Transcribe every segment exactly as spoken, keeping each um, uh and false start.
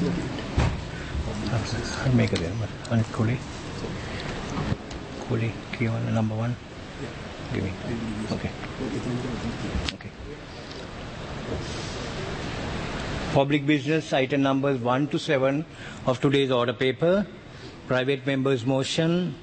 I'll make it there. And Kuli. Kuli, key one, number one. Give me. Okay. Okay. Public business item numbers one to seven of today's order paper. Private members motion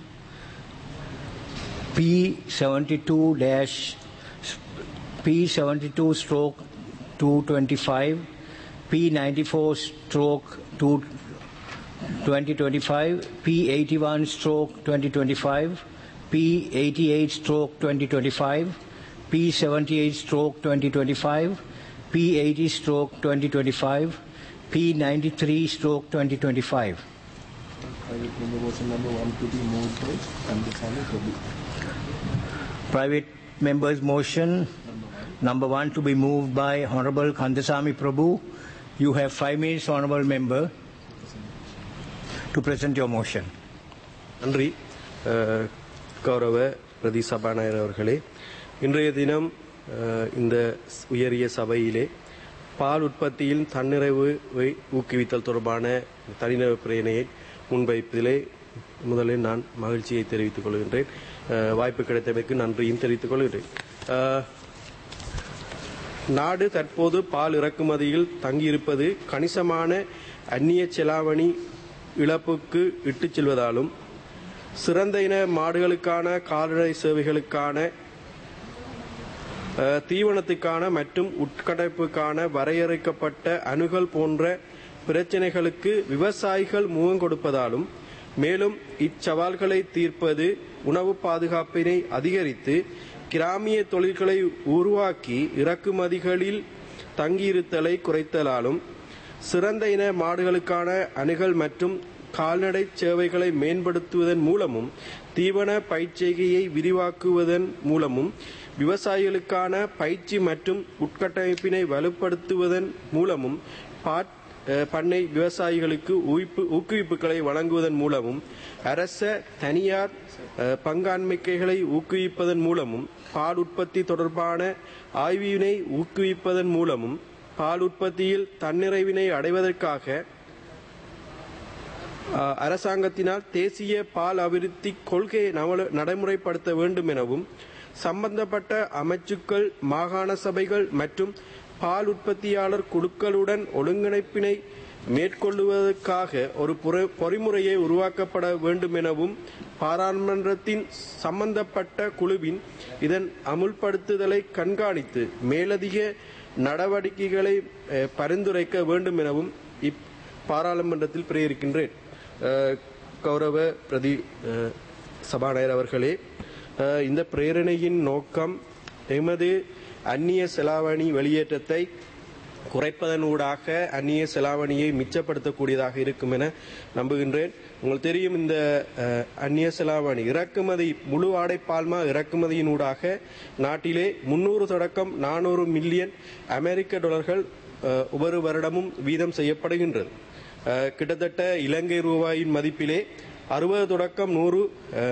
P seventy-two dash P seventy-two stroke two twenty-five, P ninety-four stroke two twenty twenty-five, P eighty-one stroke twenty twenty-five, P eighty-eight stroke twenty twenty-five, P seventy-eight stroke twenty twenty-five, P eighty stroke twenty twenty-five, P ninety-three stroke twenty twenty-five. Private member motion number one to be moved by Kandasamy Prabhu. Private members motion number one to be moved by Honorable Kandasamy Prabhu. You have five minutes, Honorable Member, to present your motion. நன்றி கௌரவ பிரதி சபாநாயகர் அவர்களே, இன்றைய தினம் இந்த உயரிய சபையிலே பால் உற்பத்தியில் தன்னிறைவை ஊக்குவித்தல் தொடர்பான தனிநபர் பிரேரணையை முன்வைப்பதிலே முதலில் நான் மகிழ்ச்சியை தெரிவித்துக் கொள்கின்றேன். வாய்ப்பு கிடைத்தமைக்கு நன்றியும் தெரிவித்துக் கொள்கிறேன். நாடு தற்போது பால் இறக்குமதியில் தங்கியிருப்பது கணிசமான அந்நிய செலாவணி இழப்புக்கு இட்டுச் செல்வதாலும் சிறந்த இன மாடுகளுக்கான கால்நடை சேவைகளுக்கான தீவனத்துக்கான மற்றும் உட்கட்டமைப்புக்கான வரையறுக்கப்பட்ட அணுகல் போன்ற பிரச்சினைகளுக்கு விவசாயிகள் முகம் கொடுப்பதாலும் மேலும் இச்சவால்களை தீர்ப்பது உணவு பாதுகாப்பினை அதிகரித்து கிராமிய தொழில்களை உருவாக்கி இறக்குமதிகளில் தங்கியிருத்தலை குறைத்தலாலும் சிறந்த இன மாடுகளுக்கான அணுகல் மற்றும் கால்நடை சேவைகளை மேம்படுத்துவதன் மூலமும் தீவன பயிற்சிகையை விரிவாக்குவதன் மூலமும் விவசாயிகளுக்கான பயிற்சி மற்றும் உட்கட்டமைப்பினை வலுப்படுத்துவதன் மூலமும் பண்ணை விவசாயிகளுக்கு ஊக்குவிப்புகளை வழங்குவதன் மூலமும் அரச தனியார் பங்காண்மைகளை ஊக்குவிப்பதன் மூலமும் பால் உற்பத்தி தொடர்பான ஆய்வினை ஊக்குவிப்பதன் மூலமும் பால் உற்பத்தியில் தன்னிறைவினை அடைவதற்காக அரசாங்கத்தினால் தேசிய பால் அபிவிருத்தி கொள்கையை நடைமுறைப்படுத்த வேண்டும் எனவும் சம்பந்தப்பட்ட அமைச்சுக்கள் மாகாண சபைகள் மற்றும் பால் உற்பத்தியாளர் குழுக்களுடன் ஒருங்கிணைப்பினை மேற்கொள்வதற்காக ஒரு பொறிமுறையை உருவாக்கப்பட வேண்டும் எனவும் பாராளுமன்றத்தின் சம்பந்தப்பட்ட குழுவின் இதன் அமுல்படுத்துதலை கண்காணித்து மேலதிக நடவடிக்கைகளை பரிந்துரைக்க வேண்டும் எனவும் இப் பாராளுமன்றத்தில் பிரேரிக்கின்றேன். கௌரவ பிரதி சபாநாயகர் அவர்களே, இந்த பிரேரணையின் நோக்கம் எமது அந்நிய செலாவணி வெளியேற்றத்தை குறைப்பதனூடாக அந்நிய செலாவணியை மிச்சப்படுத்தக்கூடியதாக இருக்கும் என நம்புகின்றேன். உங்களுக்கு தெரியும், இந்த அந்நிய செலாவணி இறக்குமதி முழு ஆடை பால்மா இறக்குமதியினூடாக நாட்டிலே முன்னூறு தொடக்கம் நானூறு மில்லியன் அமெரிக்க டாலர்கள் ஒவ்வொரு வருடமும் வீதம் செய்யப்படுகின்றது. கிட்டத்தட்ட இலங்கை ரூபாயின் மதிப்பிலே அறுபது தொடக்கம் நூறு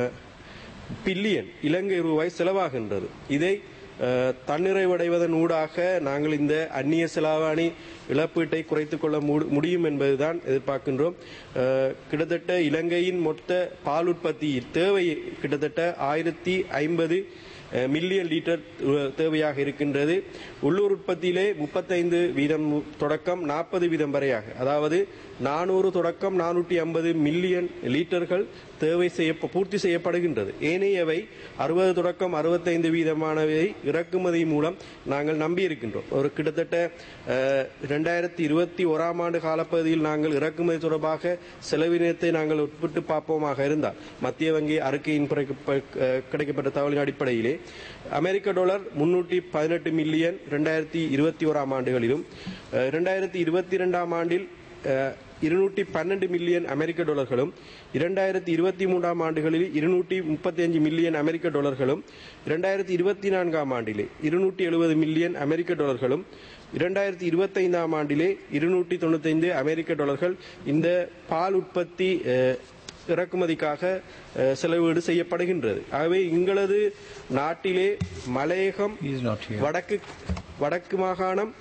பில்லியன் இலங்கை ரூபாய் செலவாகின்றது. இதை தன்னிறைவடைவதன் ஊடாக நாங்கள் இந்த அந்நிய செலாவணி இழப்பீட்டை குறைத்துக் கொள்ள முடியும் என்பதுதான் எதிர்பார்க்கின்றோம். கிட்டத்தட்ட இலங்கையின் மொத்த பால் உற்பத்தி தேவை கிட்டத்தட்ட ஆயிரத்தி ஐம்பது மில்லியன் லிட்டர் தேவையாக இருக்கின்றது. உள்ளூர் உற்பத்தியிலே முப்பத்தைந்து வீதம் தொடக்கம் நாற்பது வீதம் வரையாக, அதாவது நானூறு தொடக்கம் நானூற்றி ஐம்பது மில்லியன் லிட்டர்கள் தேவை செய்ய பூர்த்தி செய்யப்படுகின்றது. ஏனையவை அறுபது தொடக்கம் அறுபத்தைந்து வீதமானவை இறக்குமதி மூலம் நாங்கள் நம்பியிருக்கின்றோம். ஒரு கிட்டத்தட்ட இரண்டாயிரத்தி இருபத்தி ஓராம் ஆண்டு காலப்பகுதியில் நாங்கள் இறக்குமதி தொடர்பாக செலவினத்தை நாங்கள் ஒப்பிட்டு பார்ப்போமாக இருந்தால் மத்திய வங்கி அறிக்கையின் கிடைக்கப்பட்ட தகவலின் அடிப்படையிலே அமெரிக்க டாலர் முன்னூற்றி பதினெட்டு மில்லியன் இரண்டாயிரத்தி இருபத்தி ஓராம் ஆண்டுகளிலும் இரண்டாயிரத்தி இருபத்தி இரண்டாம் ஆண்டில் இருநூற்றி பன்னெண்டு மில்லியன் அமெரிக்க டாலர்களும் இரண்டாயிரத்தி இருபத்தி மூன்றாம் ஆண்டுகளில் இருநூற்றி முப்பத்தி அஞ்சு மில்லியன் அமெரிக்க டாலர்களும் இரண்டாயிரத்தி இருபத்தி நான்காம் ஆண்டிலே இருநூற்றி எழுபது மில்லியன் அமெரிக்க டாலர்களும் இரண்டாயிரத்தி இருபத்தி ஐந்தாம் ஆண்டிலே இருநூற்றி தொண்ணூத்தி ஐந்து அமெரிக்க டாலர்கள் இந்த பால் உற்பத்தி இறக்குமதிக்காக செலவீடு செய்யப்படுகின்றது. ஆகவே எங்களது நாட்டிலே மலையகம், வடக்கு வடக்கு மாகாணம்,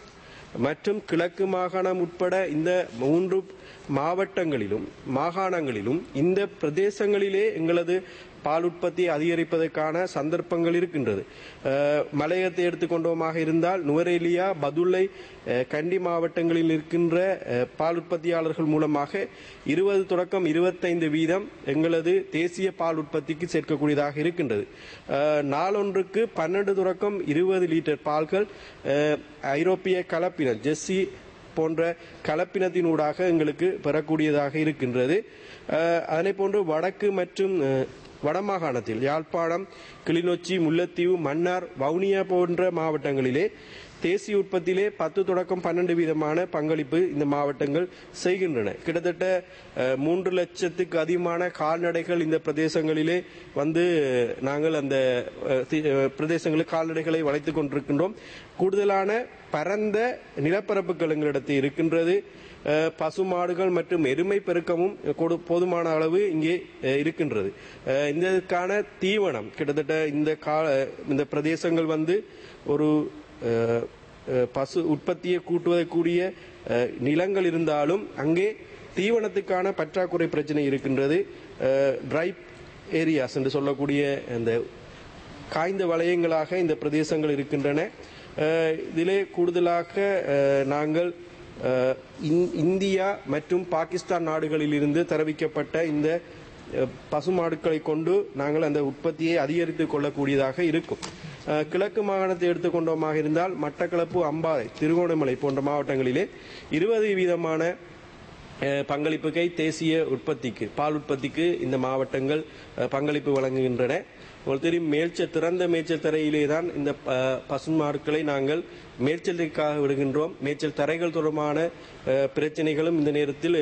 மற்றும் கிழக்கு மாகாணம் உட்பட இந்த மூன்று மாவட்டங்களிலும் மாகாணங்களிலும் இந்த பிரதேசங்களிலே எங்களது பால் உற்பத்தி அதிகரிப்பதற்கான சந்தர்ப்பங்கள் இருக்கின்றது. மலையத்தை எடுத்துக்கொண்டோமாக இருந்தால் நுவரேலியா, பதுளை, கண்டி மாவட்டங்களில் இருக்கின்ற பால் உற்பத்தியாளர்கள் மூலமாக இருபது தொடக்கம் இருபத்தைந்து வீதம் எங்களது தேசிய பால் உற்பத்திக்கு சேர்க்கக்கூடியதாக இருக்கின்றது. நாளொன்றுக்கு பன்னெண்டு தொடக்கம் இருபது லிட்டர் பால்கள் ஐரோப்பிய கலப்பினம் ஜெர்சி போன்ற கலப்பினத்தினூடாக எங்களுக்கு பெறக்கூடியதாக இருக்கின்றது. அதனை போன்று வடக்கு மற்றும் வடமாகாணத்தில் யாழ்ப்பாணம், கிளிநொச்சி, முல்லைத்தீவு, மன்னார், வவுனியா போன்ற மாவட்டங்களிலே தேசிய உற்பத்தியிலே பத்து தொடக்கம் பன்னெண்டு வீதமான பங்களிப்பு இந்த மாவட்டங்கள் செய்கின்றன. கிட்டத்தட்ட மூன்று லட்சத்துக்கு அதிகமான கால்நடைகள் இந்த பிரதேசங்களிலே வந்து நாங்கள் அந்த பிரதேசங்களில் கால்நடைகளை வளைத்துக் கொண்டிருக்கின்றோம். கூடுதலான பரந்த நிலப்பரப்புகள் எங்களிடத்தில் இருக்கின்றது. பசுமாடுகள் மற்றும் எருமை பெருக்கமும் போதுமான அளவு இங்கே இருக்கின்றது. இதற்கான தீவனம் கிட்டத்தட்ட இந்த இந்த பிரதேசங்கள் வந்து ஒரு பசு உற்பத்தியை கூட்டுவதற்குரிய நிலங்கள் இருந்தாலும் அங்கே தீவனத்துக்கான பற்றாக்குறை பிரச்சனை இருக்கின்றது. ட்ரை ஏரியாஸ் என்று சொல்லக்கூடிய இந்த காய்ந்த வலயங்களாக இந்த பிரதேசங்கள் இருக்கின்றன. இதிலே கூடுதலாக நாங்கள் இந்தியா மற்றும் பாகிஸ்தான் நாடுகளில் இருந்து தெரிவிக்கப்பட்ட இந்த பசுமாடுகளை கொண்டு நாங்கள் அந்த உற்பத்தியை அதிகரித்துக் கொள்ளக்கூடியதாக இருக்கும். கிழக்கு மாகாணத்தை எடுத்துக்கொண்டோமாக இருந்தால் மட்டக்களப்பு, அம்பாறை, திருகோணமலை போன்ற மாவட்டங்களிலே இருபது வீதமான பங்களிப்புகை தேசிய உற்பத்திக்கு பால் உற்பத்திக்கு இந்த மாவட்டங்கள் பங்களிப்பு வழங்குகின்றன. உங்களுக்கு தெரியும், மேய்ச்சல் திறந்த மேய்ச்சல் தரையிலே தான் இந்த பசுமாடுகளை நாங்கள் மேய்ச்சலுக்காக விடுகின்றோம். மேய்ச்சல் தரைகள் தொடர்பான பிரச்சனைகளும் இந்த நேரத்தில்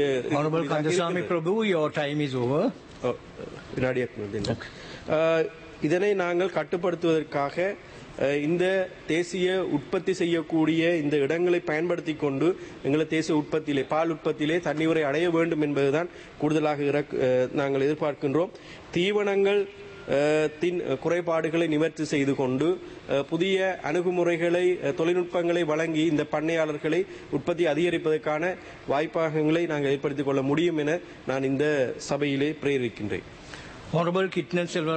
இதனை நாங்கள் கட்டுப்படுத்துவதற்காக இந்த தேசிய உற்பத்தி செய்யக்கூடிய இந்த இடங்களை பயன்படுத்தி கொண்டு எங்களை தேசிய உற்பத்தியிலே பால் உற்பத்தியிலே தன்னிவரை அடைய வேண்டும் என்பதுதான் கூடுதலாக நாங்கள் எதிர்பார்க்கின்றோம். தீவனங்கள் குறைபாடுகளை நிவர்த்தி செய்து கொண்டு புதிய அணுகுமுறைகளை தொழில்நுட்பங்களை வழங்கி இந்த பண்ணையாளர்களை உற்பத்தி அதிகரிப்பதற்கான வாய்ப்பாகங்களை நாங்கள் ஏற்படுத்திக் கொள்ள முடியும் என நான் இந்த சபையிலே பிரேரிக்கின்றேன்.